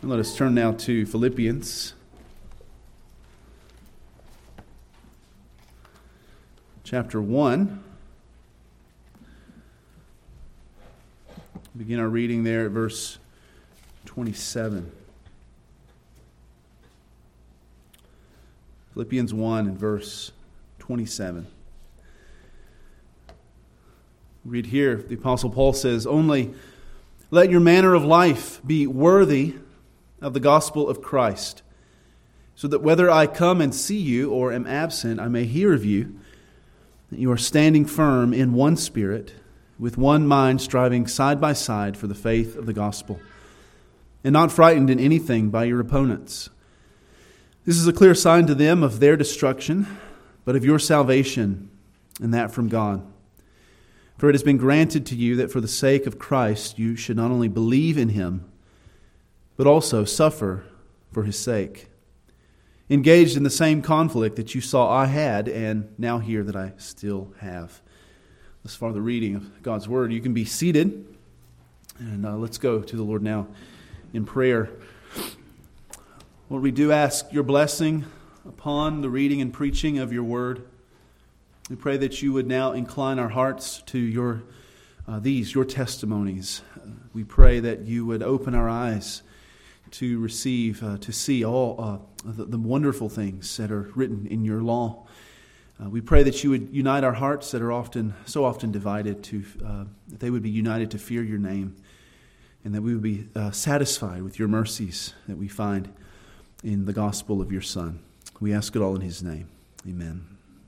And let us turn now to Philippians chapter 1. Begin our reading there at verse 27. Philippians 1 and verse 27. Read here, the Apostle Paul says, "Only let your manner of life be worthy of the gospel of Christ, so that whether I come and see you or am absent, I may hear of you, that you are standing firm in one spirit, with one mind striving side by side for the faith of the gospel, and not frightened in anything by your opponents. This is a clear sign to them of their destruction, but of your salvation, and that from God. For it has been granted to you that for the sake of Christ you should not only believe in Him, but also suffer for His sake, engaged in the same conflict that you saw I had, and now hear that I still have." Thus far the reading of God's Word. You can be seated, and let's go to the Lord now in prayer. Lord, we do ask your blessing upon the reading and preaching of your Word. We pray that you would now incline our hearts to your testimonies. We pray that you would open our eyes to receive, to see all the wonderful things that are written in your law. We pray that you would unite our hearts that are so often divided, that they would be united to fear your name, and that we would be satisfied with your mercies that we find in the gospel of your Son. We ask it all in His name. Amen.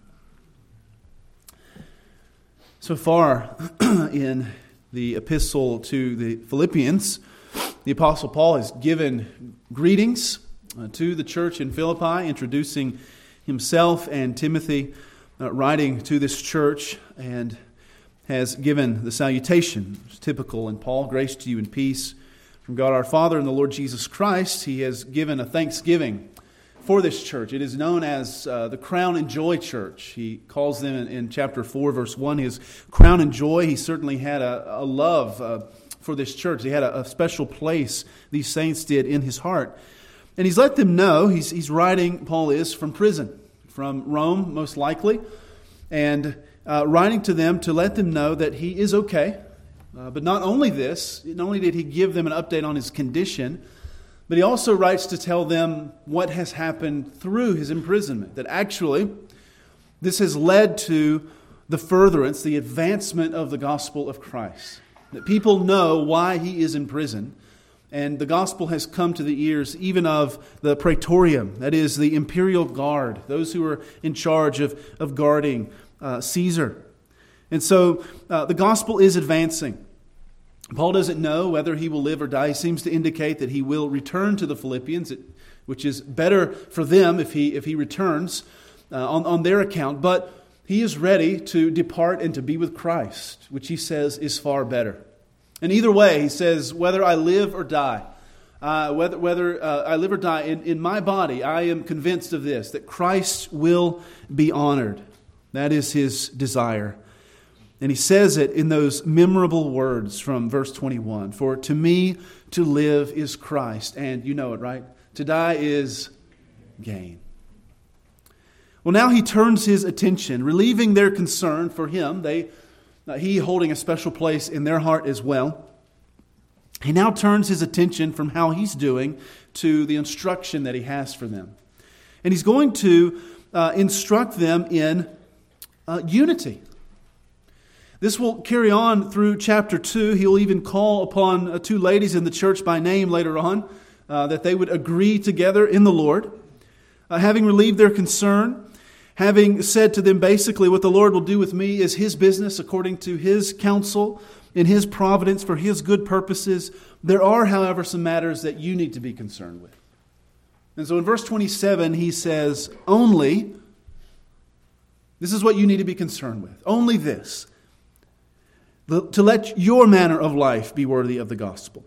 So far in the epistle to the Philippians, the Apostle Paul has given greetings to the church in Philippi, introducing himself and Timothy, writing to this church, and has given the salutation. It's typical in Paul: "Grace to you and peace from God our Father and the Lord Jesus Christ." He has given a thanksgiving for this church. It is known as the Crown and Joy Church. He calls them in chapter 4, verse 1, his crown and joy. He certainly had a love for this church. He had a special place, these saints did, in his heart. And he's let them know, he's writing, Paul is, from prison, from Rome most likely, and writing to them to let them know that he is okay. But not only this, not only did he give them an update on his condition, but he also writes to tell them what has happened through his imprisonment. That actually, this has led to the furtherance, the advancement of the gospel of Christ. That people know why he is in prison. And the gospel has come to the ears even of the praetorium, that is the imperial guard, those who are in charge of guarding Caesar. And so the gospel is advancing. Paul doesn't know whether he will live or die. He seems to indicate that he will return to the Philippians, which is better for them if he returns on their account. But he is ready to depart and to be with Christ, which he says is far better. And either way, he says, whether I live or die, whether I live or die in my body, I am convinced of this, that Christ will be honored. That is his desire. And he says it in those memorable words from verse 21. "For to me to live is Christ." And you know it, right? To die is gain. Well, now he turns his attention, relieving their concern for him. He holding a special place in their heart as well. He now turns his attention from how he's doing to the instruction that he has for them. And he's going to instruct them in unity. This will carry on through chapter 2. He'll even call upon two ladies in the church by name later on, that they would agree together in the Lord. Having relieved their concern, having said to them basically, what the Lord will do with me is His business according to His counsel, in His providence for His good purposes. There are, however, some matters that you need to be concerned with. And so in verse 27, he says, only, this is what you need to be concerned with. Only this, to let your manner of life be worthy of the gospel.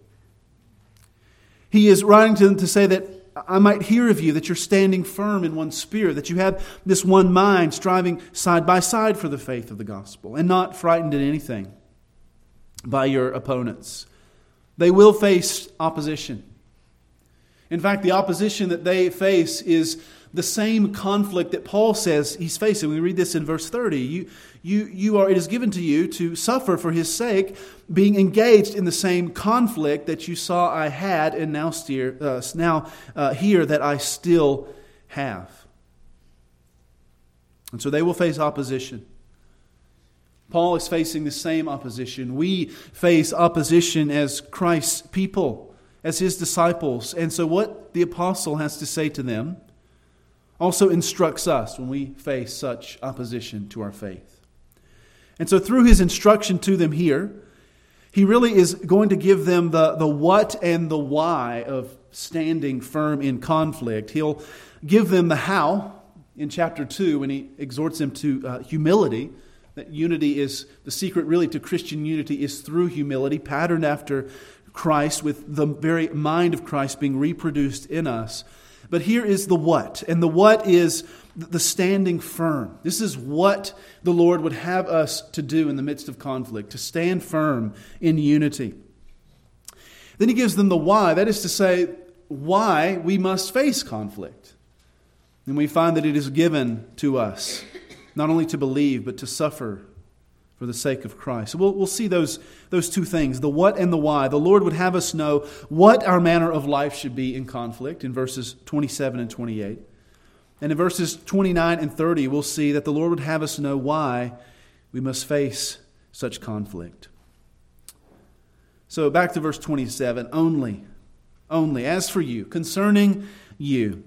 He is writing to them to say that I might hear of you, that you're standing firm in one spirit, that you have this one mind, striving side by side for the faith of the gospel, and not frightened in anything by your opponents. They will face opposition. In fact, the opposition that they face is the same conflict that Paul says he's facing. We read this in verse 30. It is given to you to suffer for his sake, being engaged in the same conflict that you saw I had and now hear that I still have. And so they will face opposition. Paul is facing the same opposition. We face opposition as Christ's people, as his disciples. And so what the apostle has to say to them also instructs us when we face such opposition to our faith. And so through his instruction to them here, he really is going to give them the what and the why of standing firm in conflict. He'll give them the how in chapter 2 when he exhorts them to humility. That unity is the secret really to Christian unity is through humility, patterned after Christ, with the very mind of Christ being reproduced in us. But here is the what. And the what is the standing firm. This is what the Lord would have us to do in the midst of conflict, to stand firm in unity. Then he gives them the why. That is to say, why we must face conflict. And we find that it is given to us, not only to believe, but to suffer for the sake of Christ. So we'll see those two things, the what and the why. The Lord would have us know what our manner of life should be in conflict in verses 27 and 28. And in verses 29 and 30, we'll see that the Lord would have us know why we must face such conflict. So back to verse 27, only, as for you, concerning you,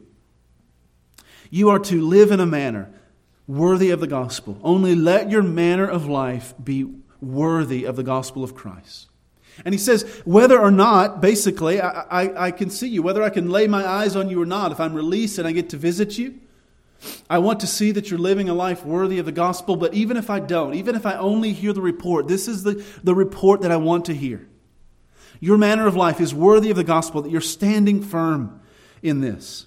you are to live in a manner worthy of the gospel. Only let your manner of life be worthy of the gospel of Christ. And he says, whether or not, basically, I can see you, whether I can lay my eyes on you or not, if I'm released and I get to visit you, I want to see that you're living a life worthy of the gospel. But even if I don't, even if I only hear the report, this is the report that I want to hear. Your manner of life is worthy of the gospel, that you're standing firm in this.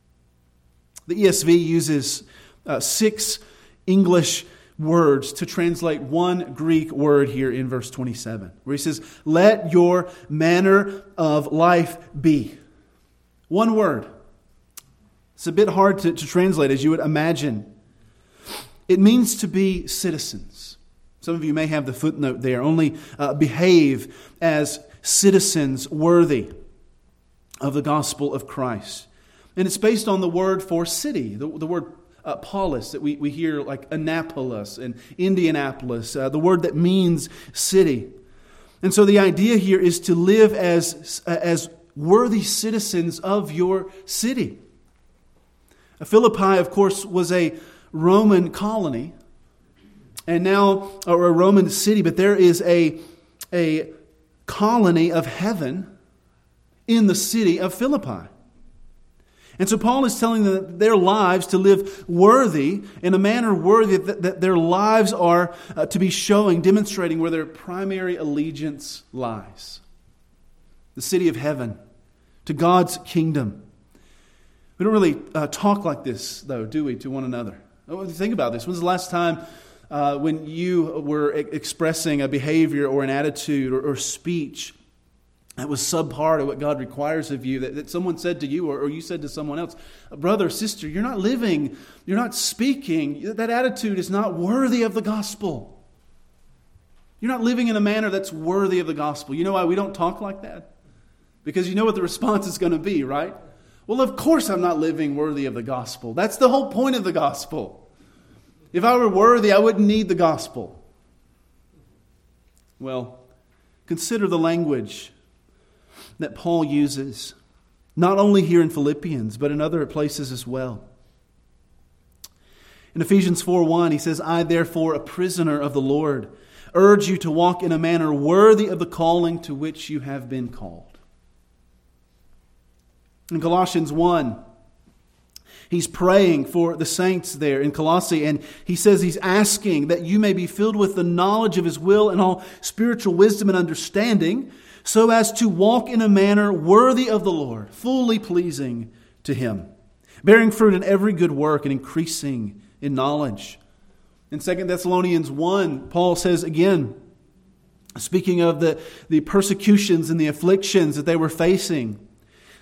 The ESV uses 6 English words to translate one Greek word here in verse 27, where he says, let your manner of life be. One word. It's a bit hard to translate, as you would imagine. It means to be citizens. Some of you may have the footnote there. Only behave as citizens worthy of the gospel of Christ. And it's based on the word for city, the word polis that we hear like Annapolis and Indianapolis, the word that means city. And so the idea here is to live as worthy citizens of your city. Philippi, of course, was a Roman colony, and now, or a Roman city, but there is a colony of heaven in the city of Philippi. And so Paul is telling them their lives to live worthy, in a manner worthy, that their lives are to be showing, demonstrating where their primary allegiance lies. The city of heaven, to God's kingdom. We don't really talk like this, though, do we, to one another? Think about this. When's the last time when you were expressing a behavior or an attitude or speech that was subpar to what God requires of you, that someone said to you or you said to someone else, brother, sister, you're not living, you're not speaking, that attitude is not worthy of the gospel. You're not living in a manner that's worthy of the gospel. You know why we don't talk like that? Because you know what the response is going to be, right? Well, of course I'm not living worthy of the gospel. That's the whole point of the gospel. If I were worthy, I wouldn't need the gospel. Well, consider the language that Paul uses, not only here in Philippians, but in other places as well. In Ephesians 4:1, he says, I therefore, a prisoner of the Lord, urge you to walk in a manner worthy of the calling to which you have been called. In Colossians 1, he's praying for the saints there in Colossae, and he says he's asking that you may be filled with the knowledge of his will and all spiritual wisdom and understanding, so as to walk in a manner worthy of the Lord, fully pleasing to him, bearing fruit in every good work and increasing in knowledge. In 2 Thessalonians 1, Paul says again, speaking of the persecutions and the afflictions that they were facing,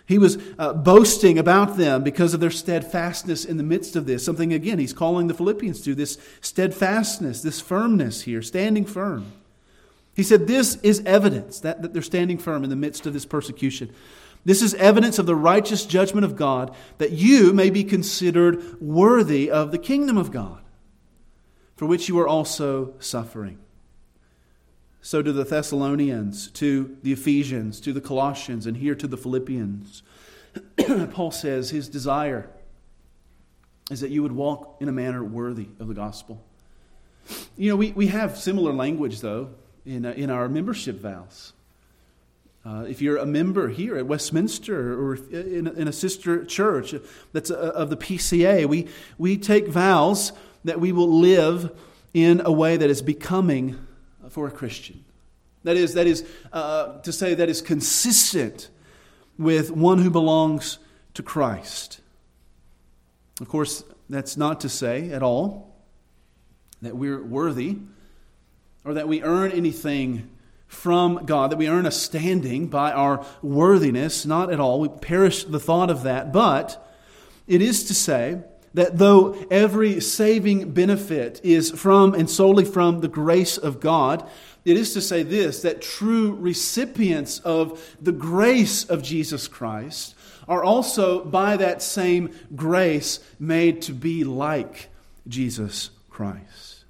He was boasting about them because of their steadfastness in the midst of this. Something, again, he's calling the Philippians to, this steadfastness, this firmness here, standing firm. He said this is evidence that they're standing firm in the midst of this persecution. This is evidence of the righteous judgment of God, that you may be considered worthy of the kingdom of God, for which you are also suffering. So to the Thessalonians, to the Ephesians, to the Colossians, and here to the Philippians, Paul says his desire is that you would walk in a manner worthy of the gospel. You know, we have similar language, though, in our membership vows. If you're a member here at Westminster or in a sister church that's of the PCA, we take vows that we will live in a way that is becoming for a Christian. That is to say that is consistent with one who belongs to Christ. Of course, that's not to say at all that we're worthy or that we earn anything from God, that we earn a standing by our worthiness. Not at all. We perish the thought of that. But it is to say that though every saving benefit is from and solely from the grace of God, it is to say this, that true recipients of the grace of Jesus Christ are also by that same grace made to be like Jesus Christ.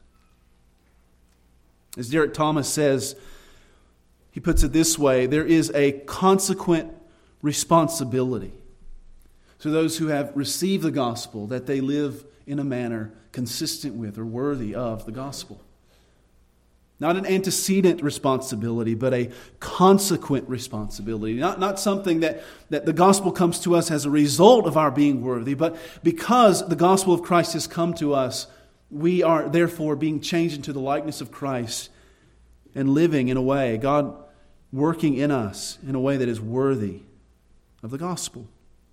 As Derek Thomas says, he puts it this way, there is a consequent responsibility to those who have received the gospel that they live in a manner consistent with or worthy of the gospel. Not an antecedent responsibility, but a consequent responsibility. Not something that the gospel comes to us as a result of our being worthy, but because the gospel of Christ has come to us, we are therefore being changed into the likeness of Christ and living in a way, God working in us in a way that is worthy of the gospel.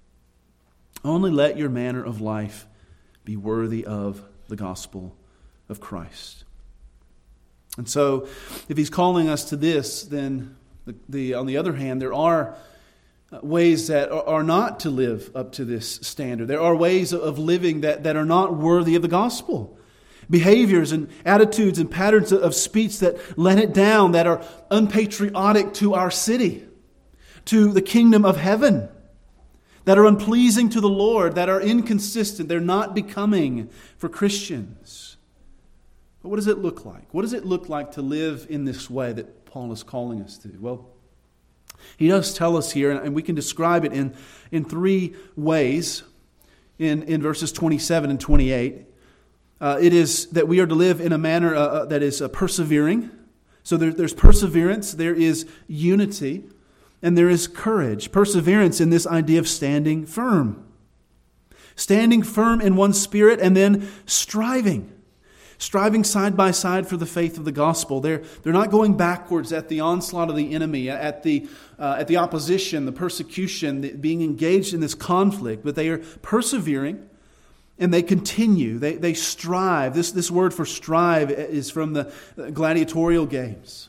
Only let your manner of life be worthy of the gospel of Christ. And so, if he's calling us to this, then on the other hand, there are ways that are not to live up to this standard. There are ways of living that are not worthy of the gospel. Behaviors and attitudes and patterns of speech that let it down, that are unpatriotic to our city, to the kingdom of heaven, that are unpleasing to the Lord, that are inconsistent. They're not becoming for Christians. But what does it look like? What does it look like to live in this way that Paul is calling us to? Well, he does tell us here, and we can describe it in three ways in verses 27 and 28. It is that we are to live in a manner that is persevering. So there's perseverance, there is unity, and there is courage. Perseverance in this idea of standing firm. Standing firm in one spirit and then striving. Striving side by side for the faith of the gospel. They're not going backwards at the onslaught of the enemy, at the opposition, the persecution, being engaged in this conflict, but they are persevering and they continue. They strive. This word for strive is from the gladiatorial games.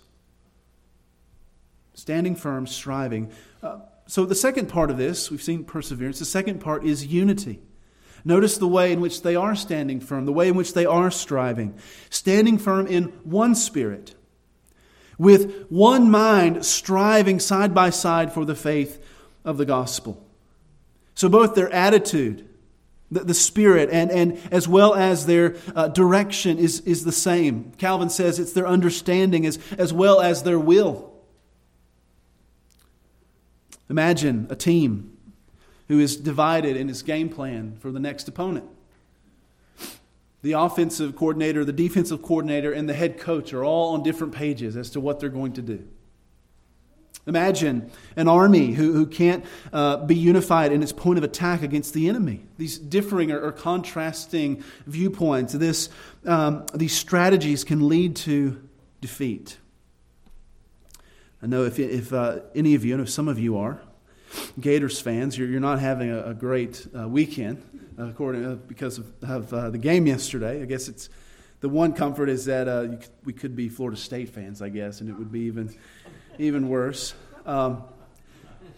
Standing firm, striving. So the second part of this, we've seen perseverance. The second part is unity. Notice the way in which they are standing firm, the way in which they are striving. Standing firm in one spirit, with one mind, striving side by side for the faith of the gospel. So both their attitude, the spirit, and as well as their direction is the same. Calvin says it's their understanding as well as their will. Imagine a team who is divided in his game plan for the next opponent. The offensive coordinator, the defensive coordinator, and the head coach are all on different pages as to what they're going to do. Imagine an army who can't be unified in its point of attack against the enemy. These differing or contrasting viewpoints, these strategies can lead to defeat. I know if any of you, and if some of you are, Gators fans, you're not having a great weekend because of the game yesterday. I guess it's the one comfort is that we could be Florida State fans, I guess, and it would be even worse.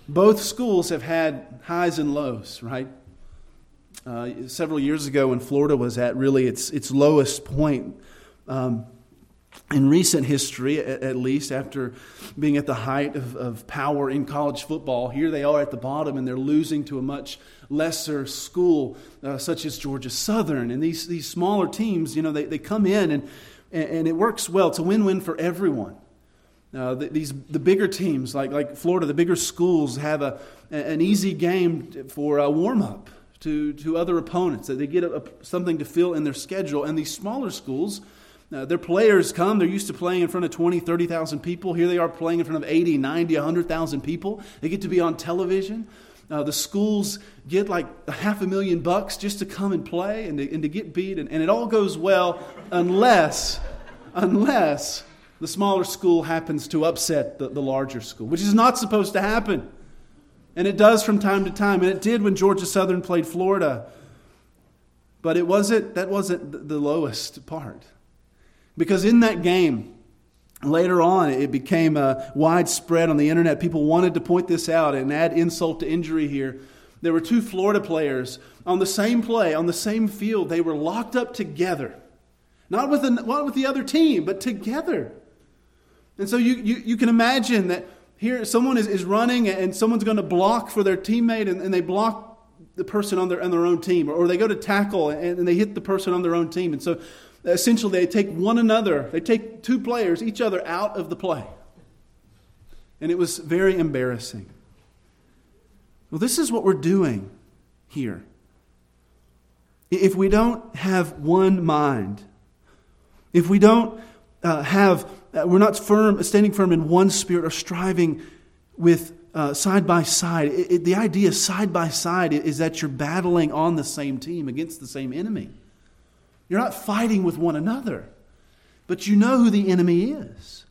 Both schools have had highs and lows, right? Several years ago when Florida was at really its lowest point in recent history, at least, after being at the height of power in college football, here they are at the bottom and they're losing to a much lesser school such as Georgia Southern. And these smaller teams, they come in and it works well. It's a win-win for everyone. The bigger teams like Florida, the bigger schools have an easy game for a warm-up to other opponents. They get something to fill in their schedule. And these smaller schools, their players come, they're used to playing in front of 20, 30,000 people. Here they are playing in front of 80, 90, 100,000 people. They get to be on television. The schools get like $500,000 just to come and play and to get beat. And it all goes well unless the smaller school happens to upset the larger school, which is not supposed to happen. And it does from time to time. And it did when Georgia Southern played Florida. But that wasn't the lowest part. Because in that game, later on, it became widespread on the internet. People wanted to point this out and add insult to injury here. There were two Florida players on the same play, on the same field. They were locked up together. Not with the other team, but together. And so you can imagine that here someone is running and someone's going to block for their teammate and they block the person on their own team. Or they go to tackle and they hit the person on their own team. And so essentially they take two players, each other out of the play. And it was very embarrassing. Well, this is what we're doing here. If we don't have one mind, if we don't we're not standing firm in one spirit or striving with side by side. The idea side by side is that you're battling on the same team against the same enemy. You're not fighting with one another, but you know who the enemy is.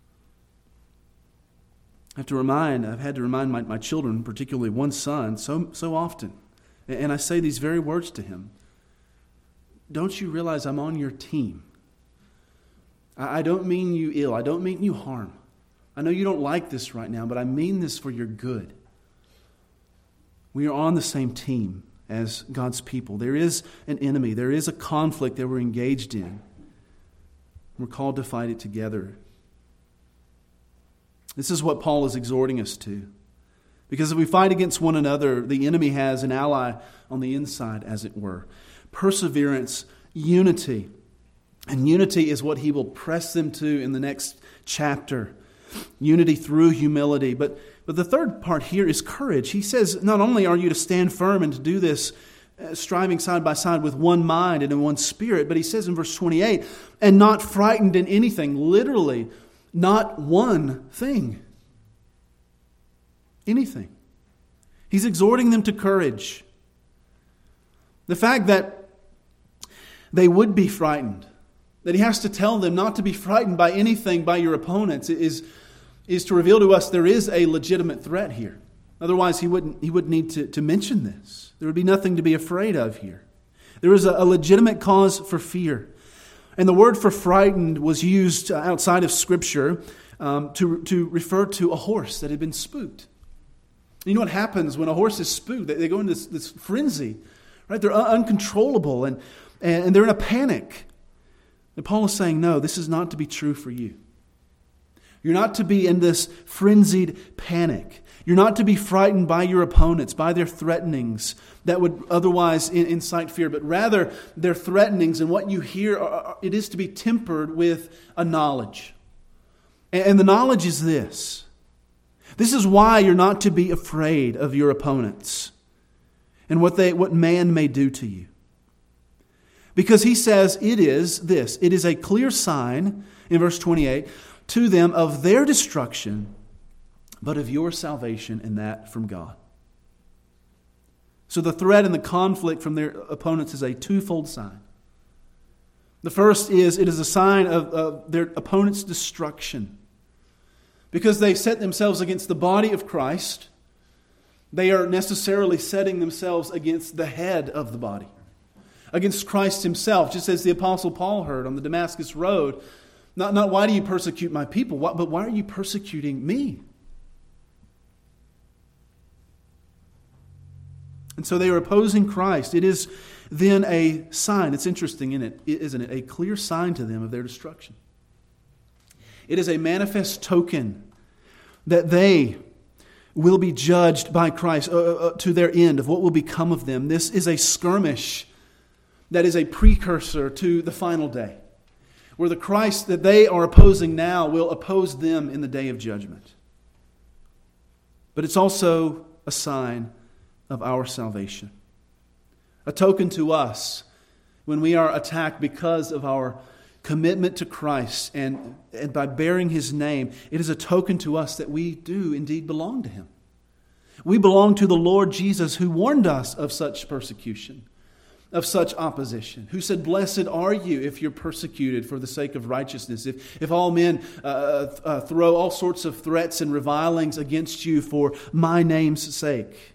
I've had to remind my children, particularly one son, so often, and I say these very words to him. Don't you realize I'm on your team? I don't mean you ill. I don't mean you harm. I know you don't like this right now, but I mean this for your good. We are on the same team as God's people. There is an enemy. There is a conflict that we're engaged in. We're called to fight it together. This is what Paul is exhorting us to. Because if we fight against one another, the enemy has an ally on the inside, as it were. Perseverance, unity. And unity is what he will press them to in the next chapter. Unity through humility. But the third part here is courage. He says not only are you to stand firm and to do this, striving side by side with one mind and in one spirit, but he says in verse 28, and not frightened in anything. Literally, not one thing. Anything. He's exhorting them to courage. The fact that they would be frightened, that he has to tell them not to be frightened by anything by your opponents is to reveal to us there is a legitimate threat here. Otherwise, he wouldn't need to mention this. There would be nothing to be afraid of here. There is a legitimate cause for fear. And the word for frightened was used outside of Scripture to refer to a horse that had been spooked. You know what happens when a horse is spooked? They go into this frenzy, right? They're uncontrollable and they're in a panic. And Paul is saying, no, this is not to be true for you. You're not to be in this frenzied panic. You're not to be frightened by your opponents, by their threatenings that would otherwise incite fear, but rather their threatenings and what you hear, it is to be tempered with a knowledge. And the knowledge is this. This is why you're not to be afraid of your opponents and what man may do to you. Because he says it is a clear sign, in verse 28, to them of their destruction, but of your salvation, and that from God. So the threat and the conflict from their opponents is a twofold sign. The first is, it is a sign of their opponent's destruction. Because they set themselves against the body of Christ, they are necessarily setting themselves against the head of the body. Against Christ himself, just as the Apostle Paul heard on the Damascus Road. Not why do you persecute my people, but why are you persecuting me? And so they are opposing Christ. It is then a sign. It's interesting, isn't it? A clear sign to them of their destruction. It is a manifest token that they will be judged by Christ to their end of what will become of them. This is a skirmish that is a precursor to the final day, where the Christ that they are opposing now will oppose them in the day of judgment. But it's also a sign of our salvation. A token to us when we are attacked because of our commitment to Christ and by bearing His name. It is a token to us that we do indeed belong to Him. We belong to the Lord Jesus, who warned us of such persecution, of such opposition, who said, "Blessed are you if you're persecuted for the sake of righteousness, if all men throw all sorts of threats and revilings against you for my name's sake."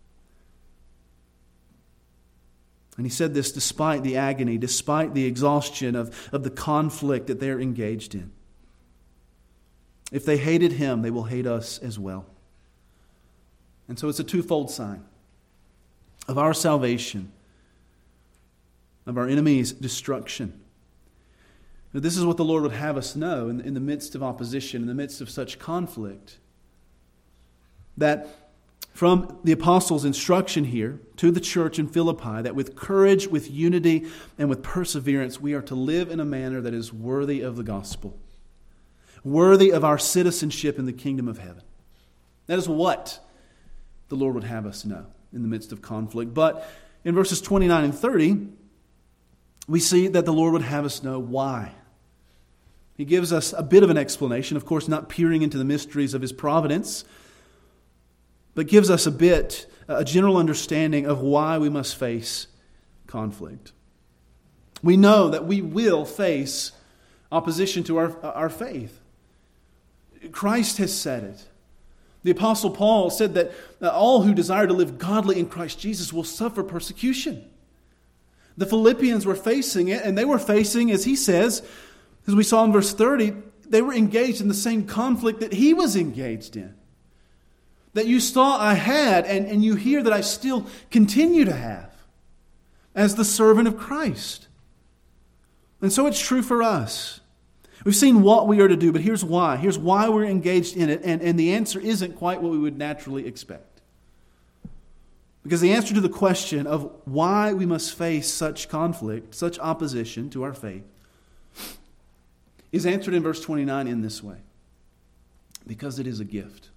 And He said this despite the agony, despite the exhaustion of the conflict that they're engaged in. If they hated Him, they will hate us as well. And so it's a twofold sign of our salvation, of our enemy's destruction. Now, this is what the Lord would have us know in the midst of opposition, in the midst of such conflict, that from the apostles' instruction here to the church in Philippi, that with courage, with unity, and with perseverance, we are to live in a manner that is worthy of the gospel, worthy of our citizenship in the kingdom of heaven. That is what the Lord would have us know in the midst of conflict. But in verses 29 and 30, we see that the Lord would have us know why. He gives us a bit of an explanation, of course, not peering into the mysteries of His providence, but gives us a general understanding of why we must face conflict. We know that we will face opposition to our faith. Christ has said it. The Apostle Paul said that all who desire to live godly in Christ Jesus will suffer persecution. The Philippians were facing it, and they were facing, as he says, as we saw in verse 30, they were engaged in the same conflict that he was engaged in. That you saw I had, and you hear that I still continue to have as the servant of Christ. And so it's true for us. We've seen what we are to do, but here's why. Here's why we're engaged in it, and the answer isn't quite what we would naturally expect. Because the answer to the question of why we must face such conflict, such opposition to our faith, is answered in verse 29 in this way. Because it is a gift.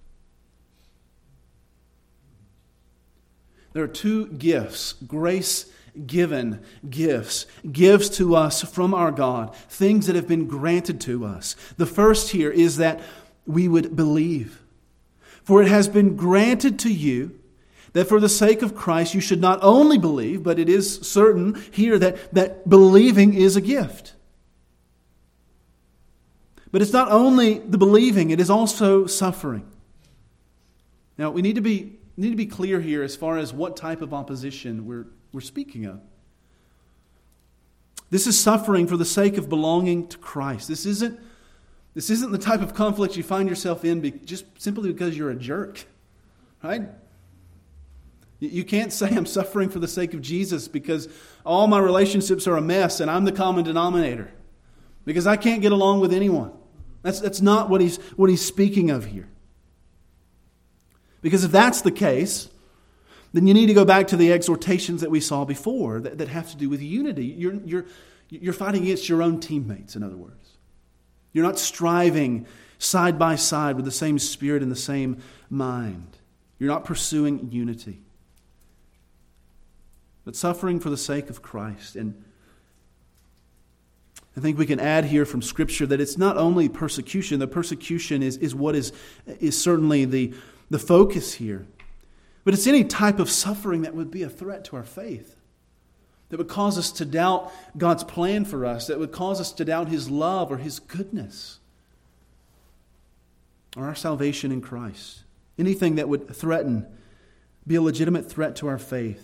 There are two gifts, grace-given gifts, gifts to us from our God, things that have been granted to us. The first here is that we would believe. For it has been granted to you that for the sake of Christ you should not only believe, but it is certain here that believing is a gift. But it's not only the believing, it is also suffering. Now, we need to be clear here as far as what type of opposition we're speaking of. This is suffering for the sake of belonging to Christ. This isn't the type of conflict you find yourself in just simply because you're a jerk, right? You can't say I'm suffering for the sake of Jesus because all my relationships are a mess and I'm the common denominator because I can't get along with anyone. That's not what he's speaking of here. Because if that's the case, then you need to go back to the exhortations that we saw before that have to do with unity. You're fighting against your own teammates, in other words. You're not striving side by side with the same spirit and the same mind. You're not pursuing unity. But suffering for the sake of Christ. And I think we can add here from Scripture that it's not only persecution. The persecution is what is certainly the focus here. But it's any type of suffering that would be a threat to our faith. That would cause us to doubt God's plan for us. That would cause us to doubt His love or His goodness. Or our salvation in Christ. Anything that would be a legitimate threat to our faith.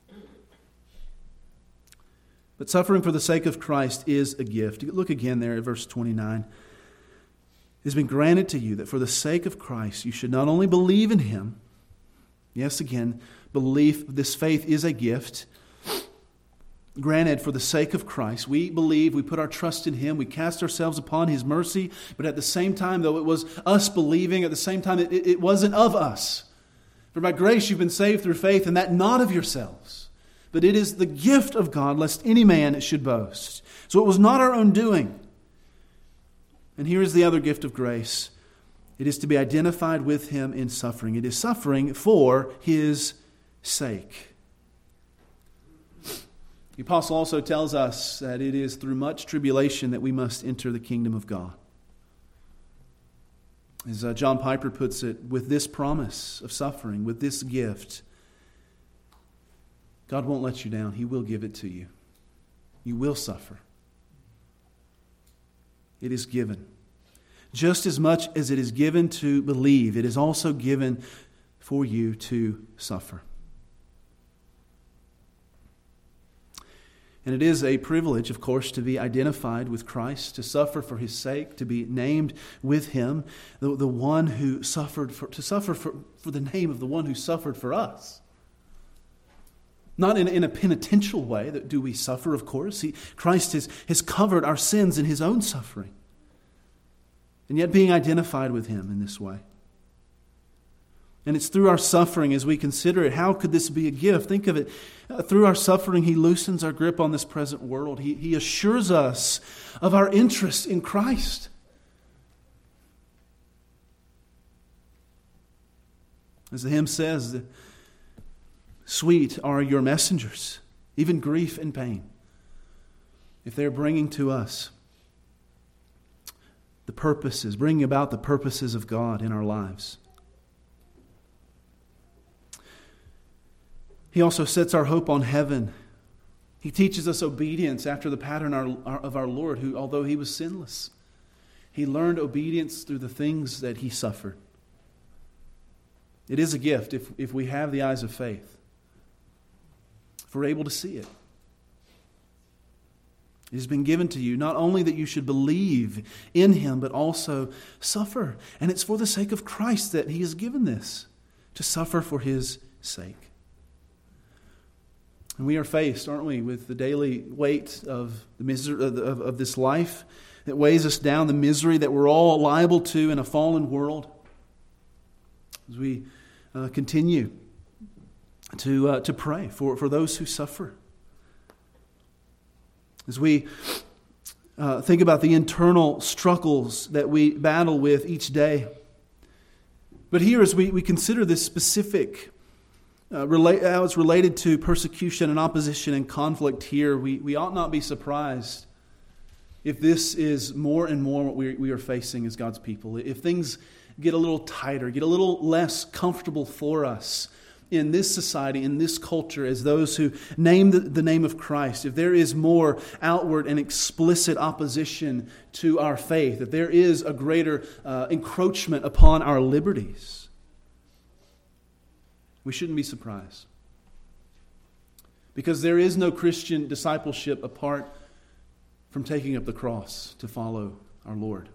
But suffering for the sake of Christ is a gift. Look again there at verse 29. It has been granted to you that for the sake of Christ you should not only believe in Him, yes again, belief, this faith is a gift granted for the sake of Christ. We believe, we put our trust in Him, we cast ourselves upon His mercy, but at the same time, though it was us believing, at the same time it wasn't of us. For by grace you've been saved through faith, and that not of yourselves, but it is the gift of God, lest any man should boast. So it was not our own doing. And here is the other gift of grace. It is to be identified with Him in suffering. It is suffering for His sake. The apostle also tells us that it is through much tribulation that we must enter the kingdom of God. As John Piper puts it, with this promise of suffering, with this gift, God won't let you down. He will give it to you. You will suffer. It is given. Just as much as it is given to believe, it is also given for you to suffer. And it is a privilege, of course, to be identified with Christ, to suffer for His sake, to be named with Him, the one who suffered to suffer for the name of the one who suffered for us. Not in a penitential way that do we suffer, of course. Christ has covered our sins in His own suffering. And yet being identified with Him in this way. And it's through our suffering as we consider it. How could this be a gift? Think of it. Through our suffering, He loosens our grip on this present world. He assures us of our interest in Christ. As the hymn says, sweet are your messengers, even grief and pain, if they're bringing to us the purposes, bringing about the purposes of God in our lives. He also sets our hope on heaven. He teaches us obedience after the pattern of our Lord, who, although He was sinless, He learned obedience through the things that He suffered. It is a gift if we have the eyes of faith, if we're able to see it. It has been given to you, not only that you should believe in Him, but also suffer. And it's for the sake of Christ that He has given this, to suffer for His sake. And we are faced, aren't we, with the daily weight of the misery of this life that weighs us down, the misery that we're all liable to in a fallen world. As we continue to pray for those who suffer. As we think about the internal struggles that we battle with each day. But here, as we consider this specific how it's related to persecution and opposition and conflict here, we ought not be surprised if this is more and more what we are facing as God's people. If things get a little tighter, get a little less comfortable for us in this society, in this culture, as those who name the name of Christ, if there is more outward and explicit opposition to our faith, if there is a greater encroachment upon our liberties, we shouldn't be surprised. Because there is no Christian discipleship apart from taking up the cross to follow our Lord.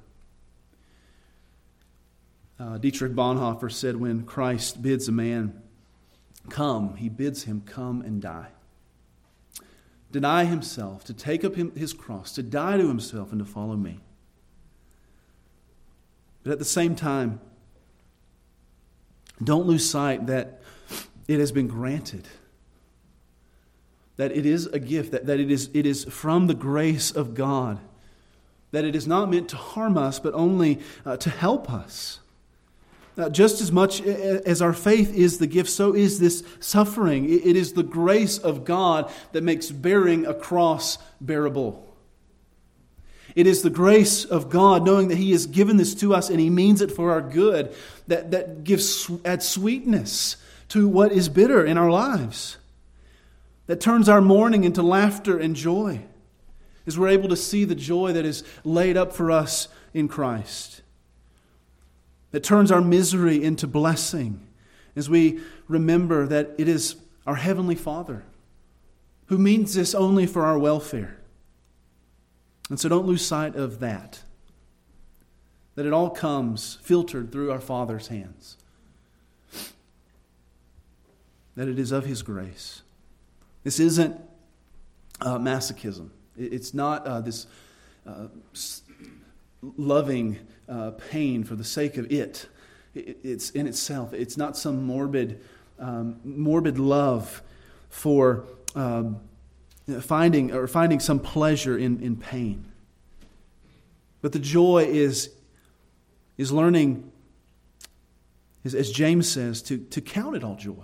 Dietrich Bonhoeffer said, when Christ bids a man come, He bids him come and die. Deny himself, to take up his cross, to die to himself and to follow me. But at the same time, don't lose sight that it has been granted. That it is a gift, that it is from the grace of God. That it is not meant to harm us, but only to help us. Just as much as our faith is the gift, so is this suffering. It is the grace of God that makes bearing a cross bearable. It is the grace of God, knowing that He has given this to us and He means it for our good, that adds sweetness to what is bitter in our lives. That turns our mourning into laughter and joy, as we're able to see the joy that is laid up for us in Christ. That turns our misery into blessing, as we remember that it is our Heavenly Father who means this only for our welfare. And so don't lose sight of that. That it all comes filtered through our Father's hands. that it is of His grace. This isn't masochism. It's not this loving pain for the sake of it. It's in itself. It's not some morbid love for finding some pleasure in pain. But the joy is learning, as James says, to count it all joy.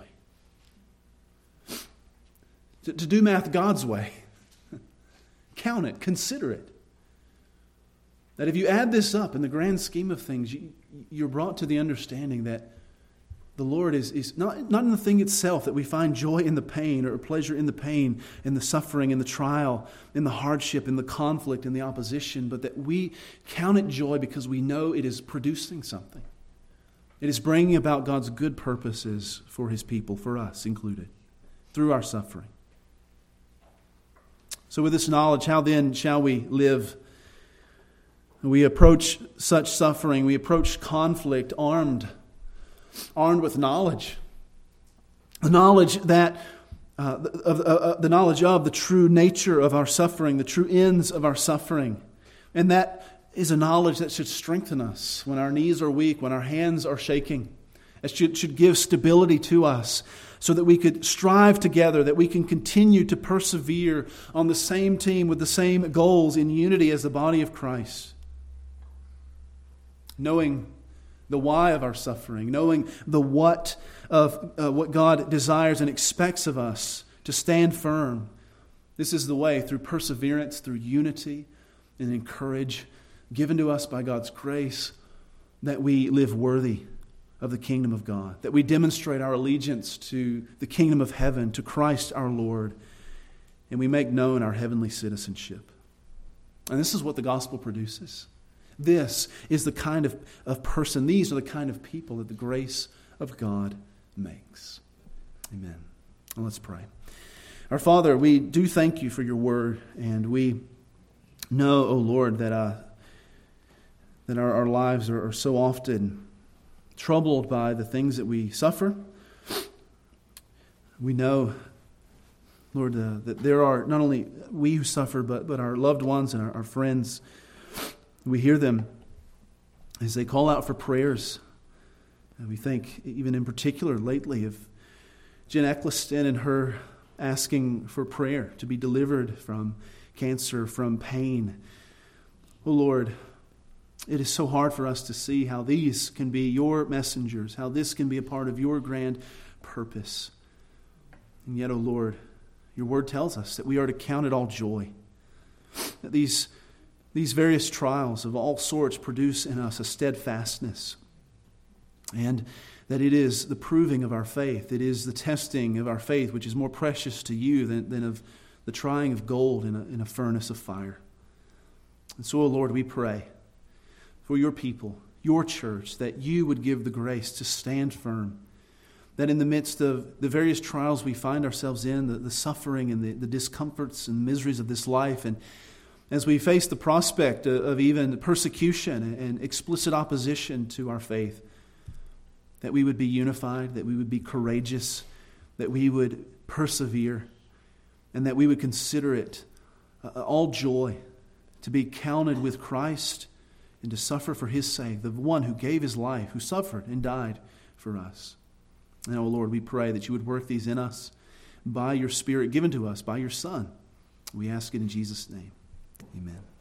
To do math God's way. Count it, consider it. That if you add this up in the grand scheme of things, you're brought to the understanding that the Lord is not in the thing itself, that we find joy in the pain or pleasure in the pain, in the suffering, in the trial, in the hardship, in the conflict, in the opposition, but that we count it joy because we know it is producing something. It is bringing about God's good purposes for His people, for us included, through our suffering. So with this knowledge, how then shall we live? We approach such suffering, we approach conflict armed with knowledge. The knowledge that the knowledge of the true nature of our suffering, the true ends of our suffering. And that is a knowledge that should strengthen us when our knees are weak, when our hands are shaking. It should give stability to us so that we could strive together, that we can continue to persevere on the same team with the same goals in unity as the body of Christ. Knowing the why of our suffering, knowing the what of what God desires and expects of us to stand firm. This is the way, through perseverance, through unity and courage given to us by God's grace, that we live worthy of the kingdom of God, that we demonstrate our allegiance to the kingdom of heaven, to Christ our Lord, and we make known our heavenly citizenship. And this is what the gospel produces. This is the kind of person, these are the kind of people that the grace of God makes. Amen. Well, let's pray. Our Father, we do thank You for Your word, and we know, O Lord, that our lives are so often troubled by the things that we suffer. We know, Lord, that there are not only we who suffer, but our loved ones and our friends. We hear them as they call out for prayers. And we think, even in particular lately, of Jen Eccleston and her asking for prayer to be delivered from cancer, from pain. Oh Lord, it is so hard for us to see how these can be Your messengers, how this can be a part of Your grand purpose. And yet, oh Lord, Your word tells us that we are to count it all joy. That these various trials of all sorts produce in us a steadfastness. And that it is the proving of our faith. It is the testing of our faith, which is more precious to You than of the trying of gold in a furnace of fire. And so, oh Lord, we pray for Your people, Your church, that You would give the grace to stand firm. That in the midst of the various trials we find ourselves in, the suffering and the discomforts and miseries of this life, and as we face the prospect of even persecution and explicit opposition to our faith, that we would be unified, that we would be courageous, that we would persevere, and that we would consider it all joy to be counted with Christ and to suffer for His sake, the one who gave His life, who suffered and died for us. And, oh Lord, we pray that You would work these in us by Your Spirit given to us by Your Son. We ask it in Jesus' name. Amen.